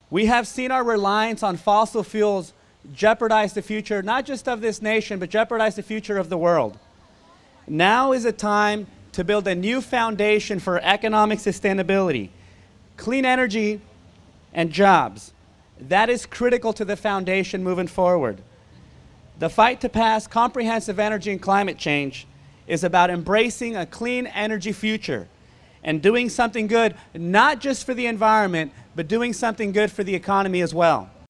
We have seen our reliance on fossil fuels jeopardize the future, not just of this nation, but jeopardize the future of the world. Now is a time to build a new foundation for economic sustainability, clean energy, and jobs. That is critical to the foundation moving forward. The fight to pass comprehensive energy and climate change is about embracing a clean energy future and doing something good, not just for the environment, but doing something good for the economy as well.